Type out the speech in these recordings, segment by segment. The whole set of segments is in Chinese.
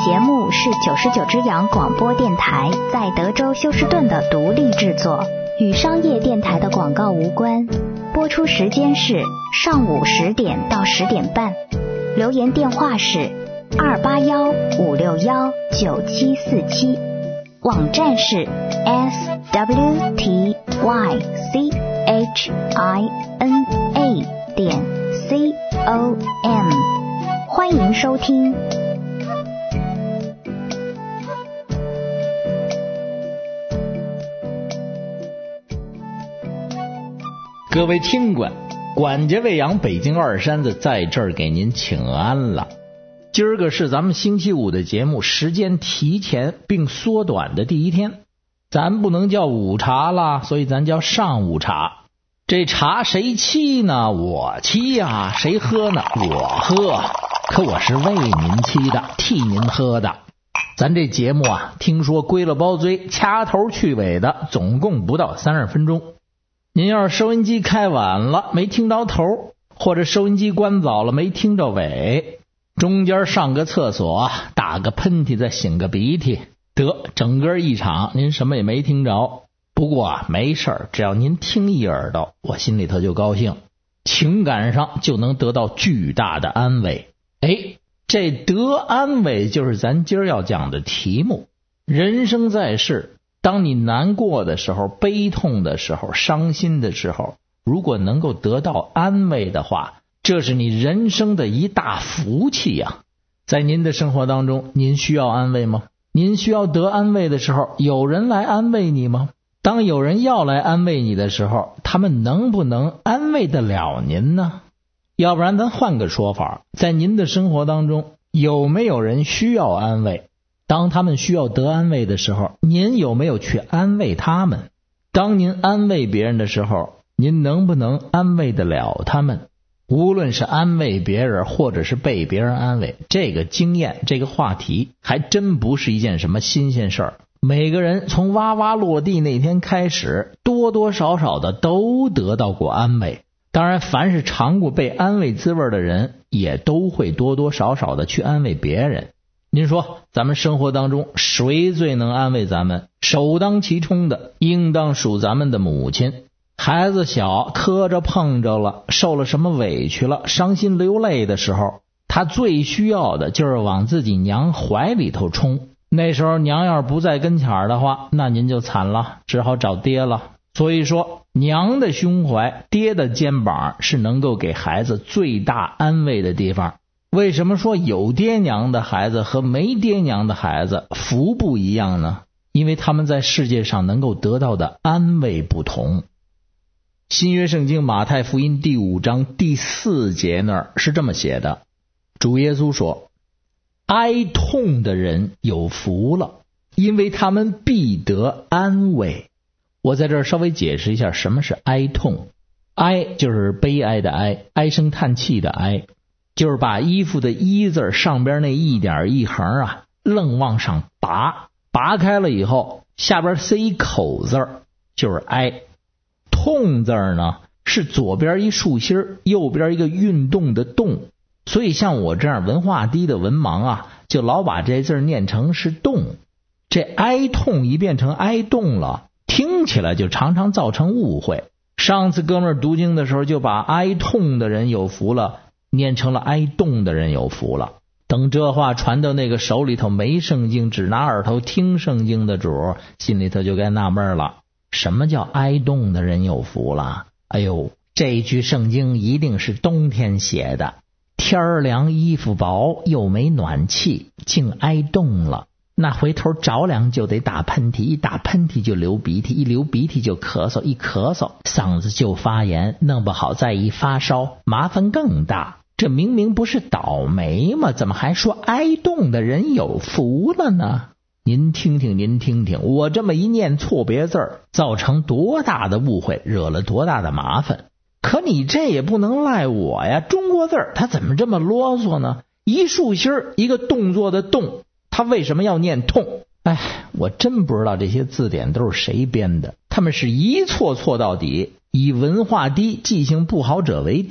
节目是99只羊广播电台在德州休斯顿的独立制作，与商业电台的广告无关。播出时间是上午10点到10点半。留言电话是281-561-9747，网站是 swtychina.com， 欢迎收听。 各位听官，管家魏阳北京二山子在这儿给您请安了。今儿个是咱们星期五的节目时间提前并缩短的第一天，咱不能叫午茶了，所以咱叫上午茶。这茶谁沏呢？我沏呀。谁喝呢？我喝。可我是为您沏的，替您喝的。咱这节目啊，听说归了包堆，掐头去尾的，总共不到30分钟。您要是收音机开晚了没听着头，或者收音机关早了没听着尾，中间上个厕所，打个喷嚏，再擤个鼻涕，得整个一场您什么也没听着。不过啊，没事儿，只要您听一耳朵，我心里头就高兴，情感上就能得到巨大的安慰。这得安慰就是咱今儿要讲的题目。人生在世，当你难过的时候，悲痛的时候，伤心的时候，如果能够得到安慰的话，这是你人生的一大福气呀。在您的生活当中，您需要安慰吗？您需要得安慰的时候，有人来安慰你吗？当有人要来安慰你的时候，他们能不能安慰得了您呢？要不然咱换个说法，在您的生活当中，有没有人需要安慰？当他们需要得安慰的时候，您有没有去安慰他们？当您安慰别人的时候，您能不能安慰得了他们？无论是安慰别人或者是被别人安慰，这个经验，这个话题还真不是一件什么新鲜事儿。每个人从哇哇落地那天开始，多多少少的都得到过安慰。当然，凡是尝过被安慰滋味的人，也都会多多少少的去安慰别人。您说咱们生活当中谁最能安慰咱们？首当其冲的应当属咱们的母亲。孩子小，磕着碰着了，受了什么委屈了，伤心流泪的时候，他最需要的就是往自己娘怀里头冲。那时候娘要是不在跟前的话，那您就惨了，只好找爹了。所以说，娘的胸怀，爹的肩膀是能够给孩子最大安慰的地方。为什么说有爹娘的孩子和没爹娘的孩子福不一样呢？因为他们在世界上能够得到的安慰不同。新约圣经马太福音第5章第4节那儿是这么写的，主耶稣说，哀痛的人有福了，因为他们必得安慰。我在这儿稍微解释一下什么是哀痛。哀就是悲哀的哀，唉声叹气的哀，就是把衣服的衣字上边那一点一横啊，愣往上拔，拔开了以后，下边塞一口字，就是哀。痛字呢，是左边一竖心，右边一个运动的动，所以像我这样文化低的文盲啊，就老把这字念成是动。这哀痛一变成哀动了，听起来就常常造成误会。上次哥们儿读经的时候，就把哀痛的人有福了念成了哀动的人有福了。等这话传到那个手里头没圣经只拿耳朵听圣经的主，心里头就该纳闷了，什么叫哀动的人有福了？哎呦，这句圣经一定是冬天写的，天凉衣服薄又没暖气，竟哀冻了。那回头着凉就得打喷嚏，一打喷嚏就流鼻涕，一流鼻涕就咳嗽，一咳嗽嗓子就发炎，弄不好再一发烧麻烦更大。这明明不是倒霉吗？怎么还说哀冻的人有福了呢？您听听，我这么一念错别字儿，造成多大的误会，惹了多大的麻烦。可你这也不能赖我呀，中国字儿它怎么这么啰嗦呢？一竖心一个动作的动，它为什么要念痛？我真不知道这些字典都是谁编的，他们是一错到底，以文化低记性不好者为敌。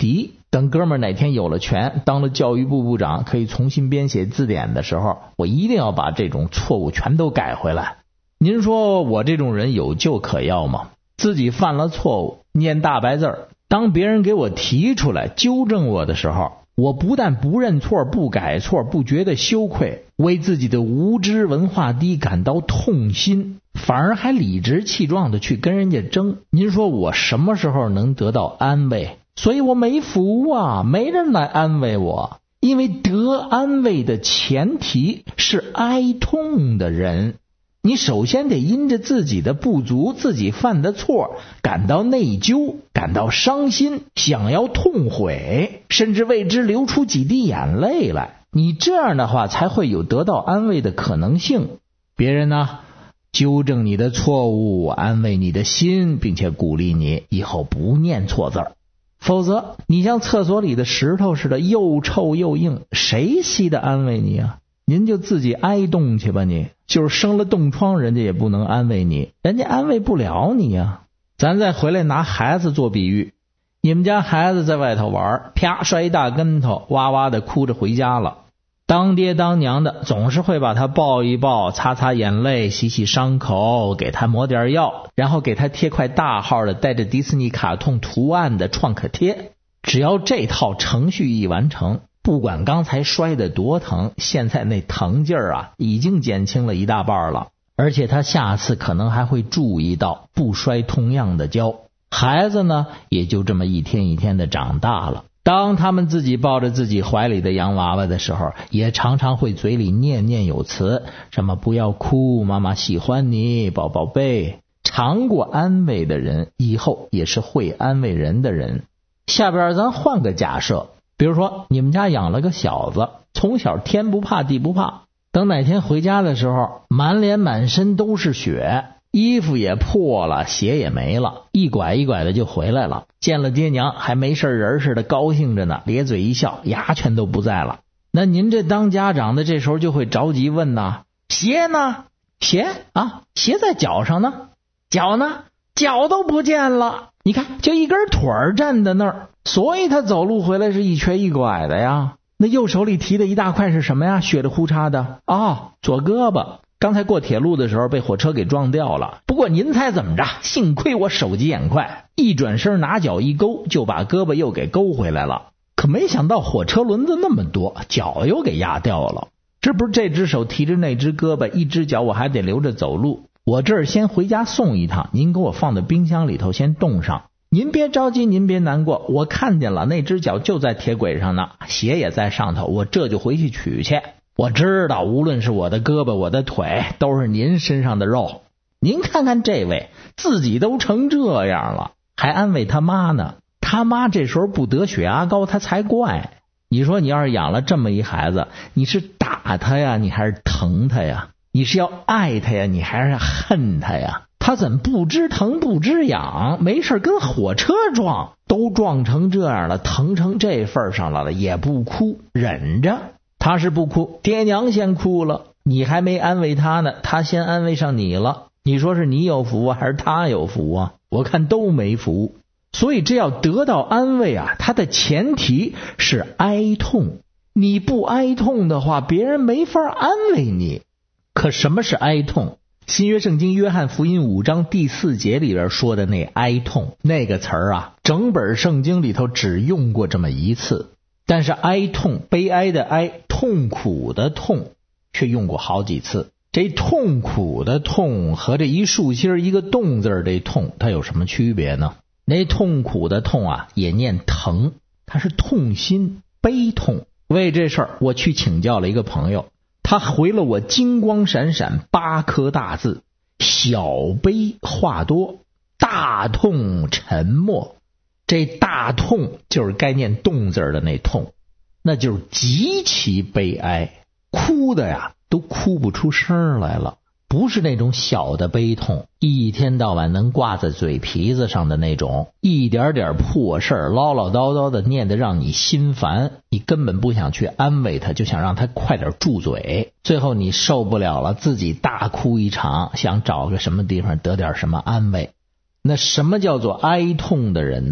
等哥们儿哪天有了权，当了教育部部长，可以重新编写字典的时候，我一定要把这种错误全都改回来。您说我这种人有救可要吗？自己犯了错误，念大白字儿，当别人给我提出来纠正我的时候，我不但不认错、不改错、不觉得羞愧，为自己的无知、文化低感到痛心，反而还理直气壮的去跟人家争。您说我什么时候能得到安慰？所以我没福啊，没人来安慰我。因为得安慰的前提是哀痛的人，你首先得因着自己的不足、自己犯的错感到内疚、感到伤心，想要痛悔，甚至为之流出几滴眼泪来。你这样的话才会有得到安慰的可能性。别人呢，纠正你的错误，安慰你的心，并且鼓励你以后不念错字儿。否则你像厕所里的石头似的，又臭又硬，谁稀得安慰你啊？您就自己挨冻去吧，你就是生了冻疮，人家也不能安慰你，人家安慰不了你啊。咱再回来拿孩子做比喻，你们家孩子在外头玩，啪摔一大跟头，哇哇的哭着回家了，当爹当娘的总是会把他抱一抱，擦擦眼泪，洗洗伤口，给他抹点药，然后给他贴块大号的带着迪士尼卡通图案的创可贴。只要这套程序一完成，不管刚才摔得多疼，现在那疼劲儿啊已经减轻了一大半了，而且他下次可能还会注意到不摔同样的跤。孩子呢也就这么一天一天的长大了，当他们自己抱着自己怀里的洋娃娃的时候，也常常会嘴里念念有词，什么不要哭，妈妈喜欢你，宝宝贝。尝过安慰的人，以后也是会安慰人的人。下边咱换个假设，比如说你们家养了个小子，从小天不怕地不怕，等哪天回家的时候，满脸满身都是血，衣服也破了，鞋也没了，一拐一拐的就回来了，见了爹娘还没事人似的高兴着呢，咧嘴一笑，牙全都不在了。那您这当家长的这时候就会着急问呐，鞋呢？鞋啊，鞋在脚上呢。脚呢？脚都不见了，你看就一根腿站在那儿，所以他走路回来是一瘸一拐的呀。那右手里提的一大块是什么呀？血的呼嚓的左胳膊，刚才过铁路的时候被火车给撞掉了。不过您猜怎么着？幸亏我手疾眼快，一转身拿脚一勾，就把胳膊又给勾回来了。可没想到火车轮子那么多，脚又给压掉了。这不是这只手提着那只胳膊，一只脚我还得留着走路。我这儿先回家送一趟，您给我放到冰箱里头先冻上。您别着急，您别难过，我看见了，那只脚就在铁轨上呢，鞋也在上头，我这就回去取去。我知道无论是我的胳膊我的腿都是您身上的肉。您看看这位自己都成这样了，还安慰他妈呢。他妈这时候不得血压高他才怪。你说你要是养了这么一孩子，你是打他呀，你还是疼他呀？你是要爱他呀，你还是恨他呀？他怎么不知疼不知痒，没事跟火车撞，都撞成这样了，疼成这份上了也不哭，忍着。他是不哭，爹娘先哭了，你还没安慰他呢，他先安慰上你了。你说是你有福啊，还是他有福啊？我看都没福。所以这要得到安慰啊，它的前提是哀痛。你不哀痛的话，别人没法安慰你。可什么是哀痛？新约圣经约翰福音5章第4节里边说的那哀痛，那个词儿啊，整本圣经里头只用过这么一次。但是哀痛，悲哀的哀，痛苦的痛，却用过好几次。这痛苦的痛和这一竖心一个动字这痛，它有什么区别呢？那痛苦的痛啊，也念疼，它是痛心悲痛。为这事儿我去请教了一个朋友，他回了我金光闪闪8颗大字：小悲话多，大痛沉默。这大痛就是该念动字的那痛，那就是极其悲哀，哭的呀都哭不出声来了。不是那种小的悲痛，一天到晚能挂在嘴皮子上的那种，一点点破事唠唠叨叨的念得让你心烦，你根本不想去安慰他，就想让他快点住嘴。最后你受不了了，自己大哭一场，想找个什么地方得点什么安慰。那什么叫做哀痛的人呢？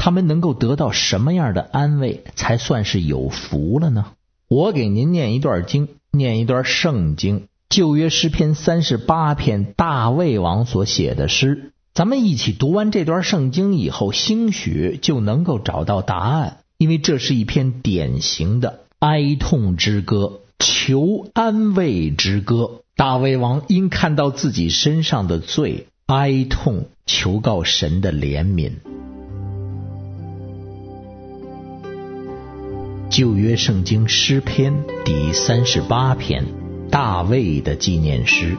他们能够得到什么样的安慰才算是有福了呢？我给您念一段经，念一段圣经，旧约诗篇38篇，大卫王所写的诗。咱们一起读完这段圣经以后，兴许就能够找到答案，因为这是一篇典型的哀痛之歌，求安慰之歌。大卫王因看到自己身上的罪，哀痛求告神的怜悯。旧约圣经诗篇第38篇，大卫的纪念诗。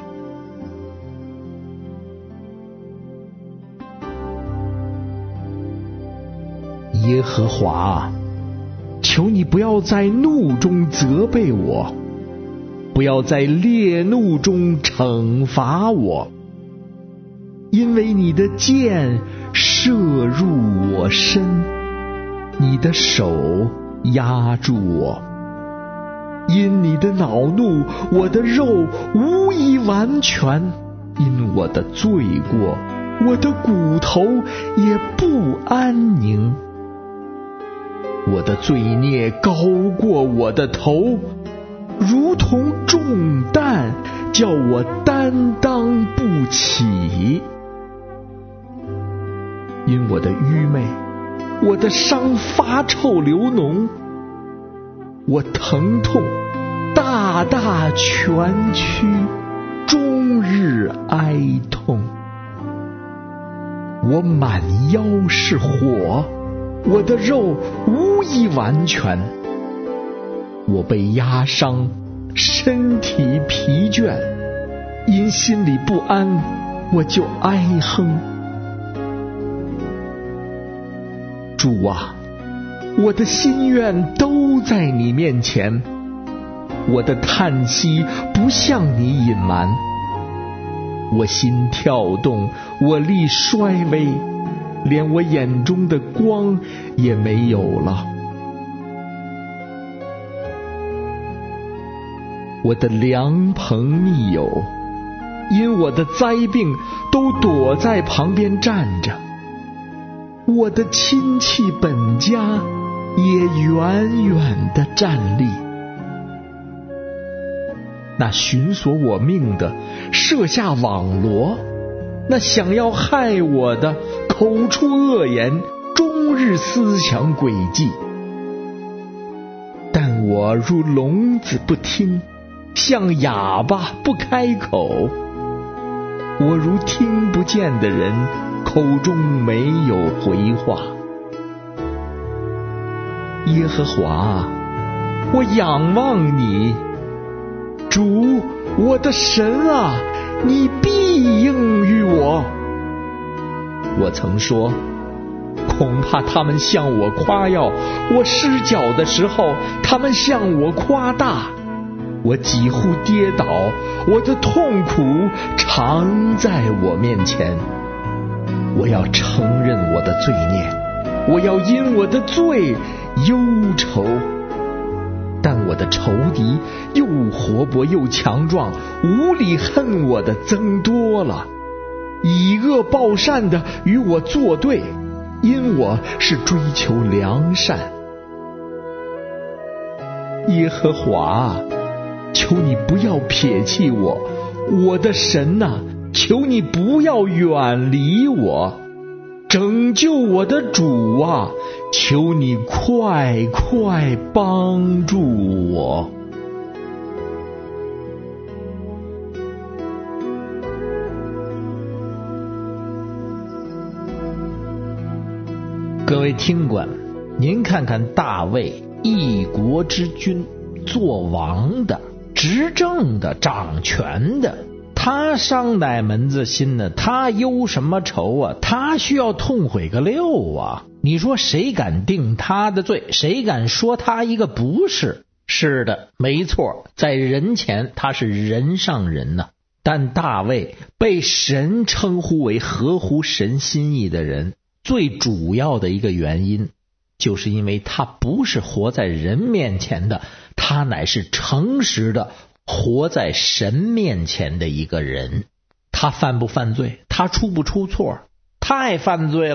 耶和华，求你不要在怒中责备我，不要在烈怒中惩罚我，因为你的箭射入我身，你的手压住我。因你的恼怒，我的肉无一完全，因我的罪过，我的骨头也不安宁。我的罪孽高过我的头，如同重担，叫我担当不起。因我的愚昧，我的伤发臭流脓，我疼痛大大蜷曲，终日哀痛。我满腰是火，我的肉无一完全。我被压伤，身体疲倦，因心里不安，我就哀哼。主啊，我的心愿都在你面前，我的叹息不向你隐瞒。我心跳动，我力衰微，连我眼中的光也没有了。我的良朋密友因我的灾病都躲在旁边站着，我的亲戚本家也远远地站立。那寻索我命的设下网罗，那想要害我的口出恶言，终日思想诡计。但我如聋子不听，像哑巴不开口。我如听不见的人，口中没有回话。耶和华，我仰望你，主，我的神啊，你必应于我。我曾说，恐怕他们向我夸耀，我失脚的时候，他们向我夸大。我几乎跌倒，我的痛苦常在我面前。我要承认我的罪孽，我要因我的罪忧愁。但我的仇敌又活泼又强壮，无理恨我的增多了，以恶报善的与我作对，因我是追求良善。耶和华，求你不要撇弃我，我的神啊，求你不要远离我。拯救我的主啊，求你快快帮助我。各位听官，您看看大卫，一国之君，做王的，执政的，掌权的，他伤哪门子心呢？他忧什么愁啊？他需要痛悔个六啊！你说谁敢定他的罪？谁敢说他一个不是？是的，没错，在人前他是人上人呐。但大卫被神称呼为合乎神心意的人，最主要的一个原因，就是因为他不是活在人面前的，他乃是诚实的活在神面前的一个人。他犯不犯罪？他出不出错？太犯罪了，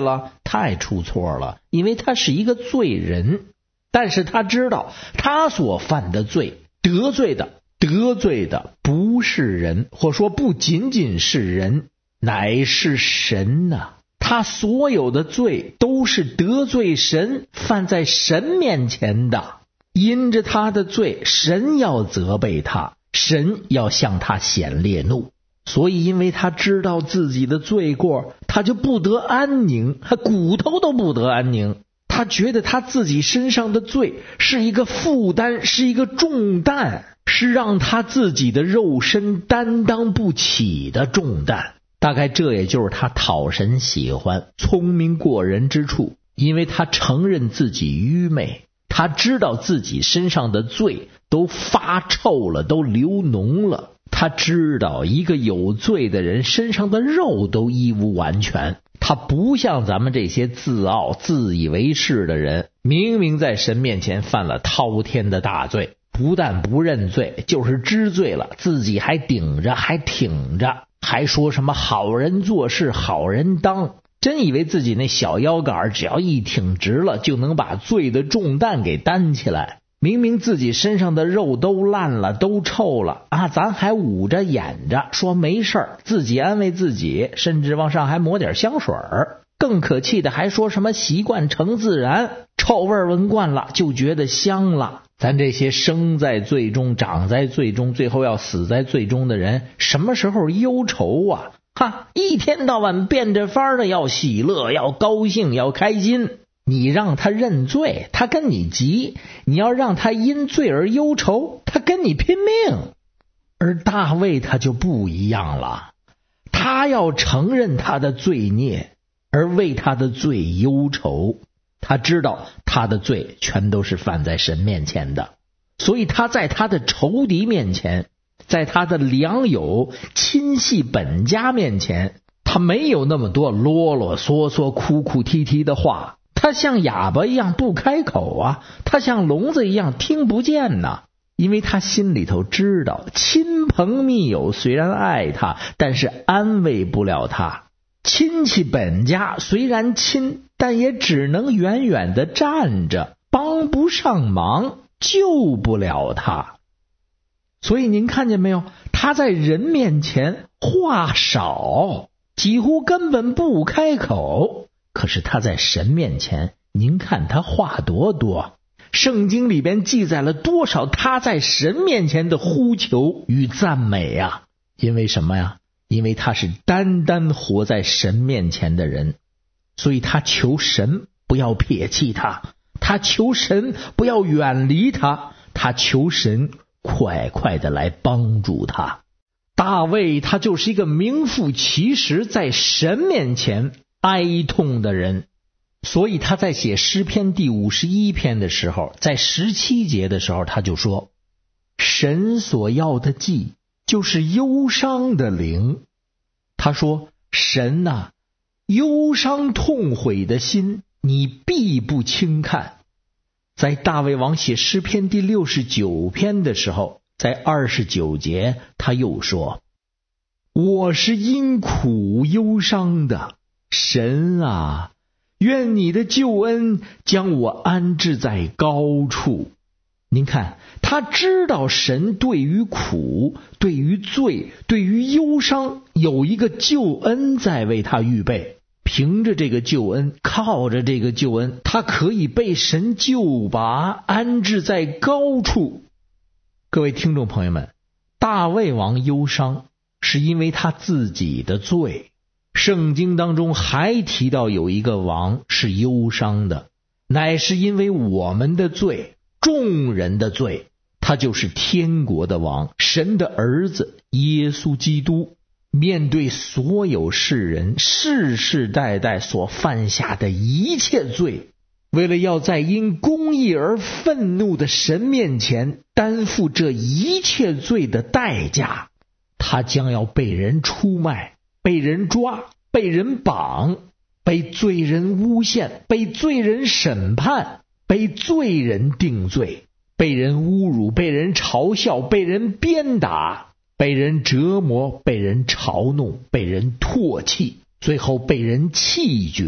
太出错了，因为他是一个罪人。但是他知道他所犯的罪得罪的不是人，或说不仅仅是人，乃是神啊。他所有的罪都是得罪神，犯在神面前的。因着他的罪，神要责备他，神要向他显烈怒。所以因为他知道自己的罪过，他就不得安宁，他骨头都不得安宁。他觉得他自己身上的罪是一个负担，是一个重担，是让他自己的肉身担当不起的重担。大概这也就是他讨神喜欢、聪明过人之处，因为他承认自己愚昧，他知道自己身上的罪都发臭了，都流脓了。他知道一个有罪的人身上的肉都医无完全，他不像咱们这些自傲自以为是的人，明明在神面前犯了滔天的大罪，不但不认罪，就是知罪了，自己还顶着还挺着，还说什么好人做事好人当，真以为自己那小腰杆只要一挺直了，就能把罪的重担给担起来。明明自己身上的肉都烂了，都臭了啊，咱还捂着掩着说没事儿，自己安慰自己，甚至往上还抹点香水儿。更可气的还说什么习惯成自然，臭味闻惯了就觉得香了。咱这些生在罪中长在罪中最后要死在罪中的人，什么时候忧愁啊？一天到晚变着法的要喜乐，要高兴，要开心。你让他认罪，他跟你急；你要让他因罪而忧愁，他跟你拼命。而大卫他就不一样了，他要承认他的罪孽，而为他的罪忧愁。他知道他的罪全都是犯在神面前的，所以他在他的仇敌面前，在他的良友亲戚本家面前，他没有那么多啰啰嗦嗦哭哭啼啼的话，他像哑巴一样不开口啊，他像聋子一样听不见呐。因为他心里头知道，亲朋密友虽然爱他，但是安慰不了他；亲戚本家虽然亲，但也只能远远的站着，帮不上忙，救不了他。所以您看见没有，他在人面前话少，几乎根本不开口，可是他在神面前，您看他话多多。圣经里边记载了多少他在神面前的呼求与赞美啊！因为什么呀？因为他是单单活在神面前的人，所以他求神不要撇弃他，他求神不要远离他，他求神快快的来帮助他。大卫他就是一个名副其实在神面前哀痛的人，所以他在写诗篇第51篇的时候，在17节的时候他就说，神所要的祭就是忧伤的灵。他说，神啊，忧伤痛悔的心你必不轻看。在大卫王写诗篇第69篇的时候，在29节他又说，我是因苦忧伤的，神啊，愿你的救恩将我安置在高处。您看，他知道神对于苦、对于罪、对于忧伤有一个救恩在为他预备，凭着这个救恩，靠着这个救恩，他可以被神救拔，安置在高处。各位听众朋友们，大卫王忧伤是因为他自己的罪。圣经当中还提到有一个王是忧伤的，乃是因为我们的罪，众人的罪，他就是天国的王，神的儿子耶稣基督。面对所有世人世世代代所犯下的一切罪，为了要在因公义而愤怒的神面前担负这一切罪的代价，他将要被人出卖，被人抓，被人绑，被罪人诬陷，被罪人审判，被罪人定罪，被人侮辱，被人嘲笑，被人鞭打，被人折磨，被人嘲弄，被人唾弃，最后被人弃绝，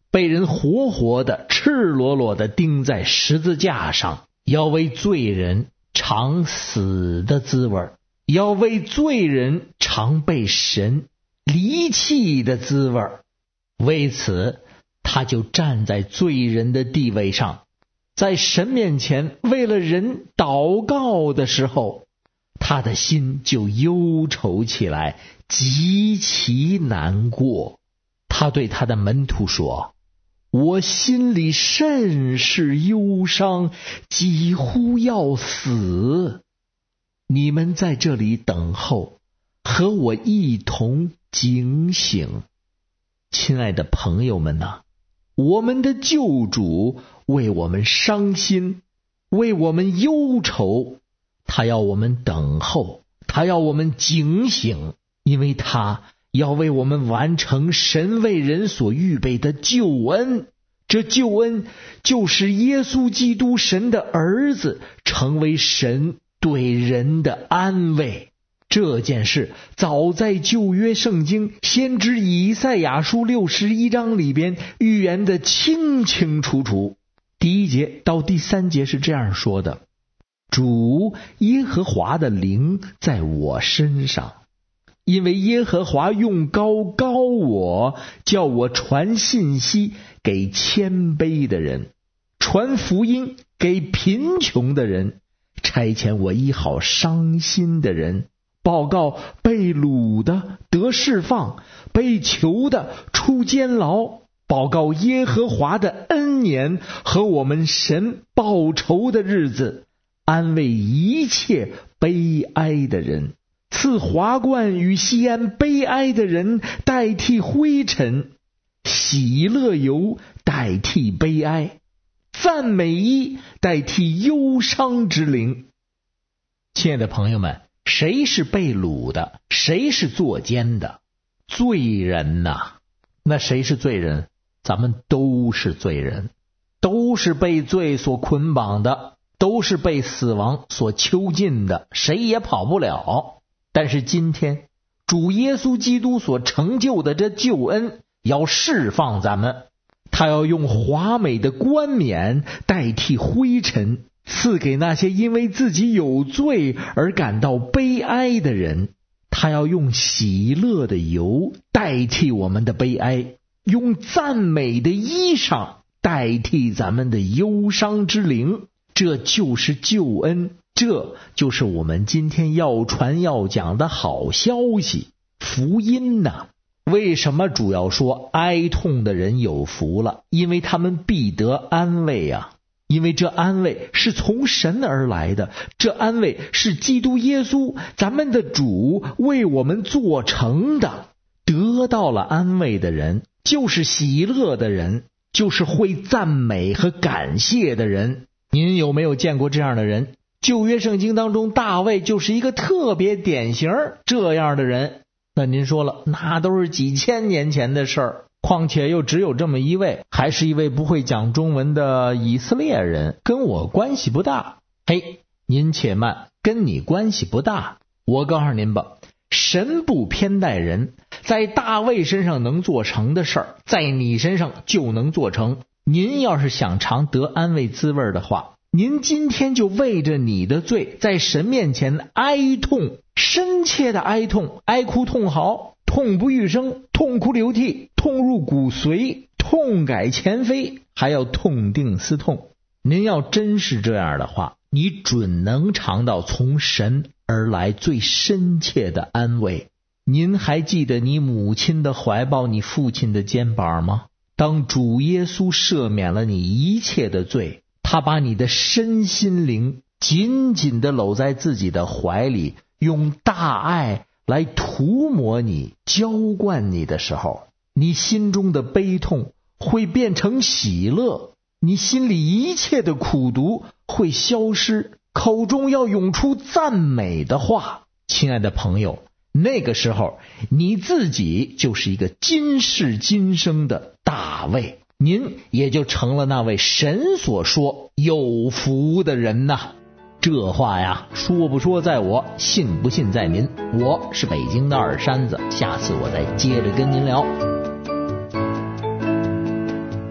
被人活活的、赤裸裸的钉在十字架上，要为罪人尝死的滋味，要为罪人尝被神离弃的滋味。为此，他就站在罪人的地位上，在神面前为了人祷告的时候，他的心就忧愁起来，极其难过。他对他的门徒说：我心里甚是忧伤，几乎要死。你们在这里等候，和我一同警醒。亲爱的朋友们啊，我们的救主为我们伤心，为我们忧愁，他要我们等候，他要我们警醒，因为他要为我们完成神为人所预备的救恩。这救恩就是耶稣基督神的儿子成为神对人的安慰。这件事早在旧约圣经先知以赛亚书61章里边预言的清清楚楚。第1节到第3节是这样说的：主耶和华的灵在我身上，因为耶和华用膏膏我，叫我传信息给谦卑的人，传福音给贫穷的人，差遣我医好伤心的人，报告被掳的得释放，被囚的出监牢，报告耶和华的恩年和我们神报仇的日子，安慰一切悲哀的人，赐华冠与西安悲哀的人代替灰尘，喜乐油代替悲哀，赞美衣代替忧伤之灵。亲爱的朋友们，谁是被掳的？谁是坐监的？罪人呐！那谁是罪人？咱们都是罪人，都是被罪所捆绑的，都是被死亡所囚禁的，谁也跑不了。但是今天主耶稣基督所成就的这救恩要释放咱们，他要用华美的冠冕代替灰尘，赐给那些因为自己有罪而感到悲哀的人。他要用喜乐的油代替我们的悲哀，用赞美的衣裳代替咱们的忧伤之灵。这就是救恩，这就是我们今天要传要讲的好消息，福音呐。为什么主要说哀痛的人有福了？因为他们必得安慰啊！因为这安慰是从神而来的，这安慰是基督耶稣咱们的主为我们做成的。得到了安慰的人，就是喜乐的人，就是会赞美和感谢的人。您有没有见过这样的人？旧约圣经当中，大卫就是一个特别典型这样的人。那您说了，那都是几千年前的事儿，况且又只有这么一位，还是一位不会讲中文的以色列人，跟我关系不大。嘿，您且慢，跟你关系不大。我告诉您吧，神不偏待人，在大卫身上能做成的事儿，在你身上就能做成。您要是想尝得安慰滋味的话，您今天就为着你的罪在神面前哀痛，深切的哀痛，哀哭痛嚎，痛不欲生，痛哭流涕，痛入骨髓，痛改前非，还要痛定思痛。您要真是这样的话，你准能尝到从神而来最深切的安慰。您还记得你母亲的怀抱，你父亲的肩膀吗？当主耶稣赦免了你一切的罪，他把你的身心灵紧紧地搂在自己的怀里，用大爱来涂抹你，浇灌你的时候，你心中的悲痛会变成喜乐，你心里一切的苦毒会消失，口中要涌出赞美的话。亲爱的朋友，那个时候你自己就是一个今世今生的大卫，您也就成了那位神所说有福的人呐。这话呀，说不说在我，信不信在您。我是北京的二山子，下次我再接着跟您聊。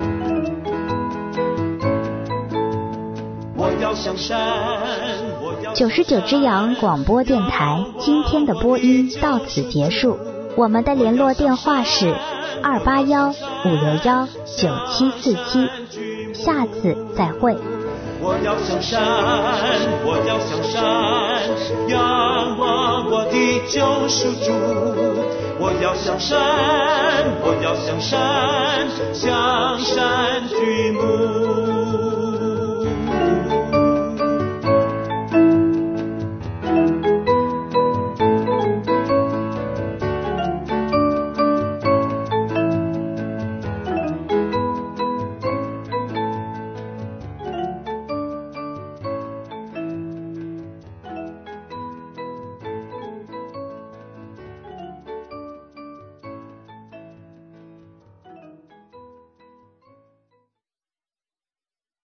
99只羊广播电台今天的播音到此结束，我们的联络电话是281-561-9747，下次再会。 我要向山，我要向山，仰望我的救赎主。我要向山，我要向山，向山举目。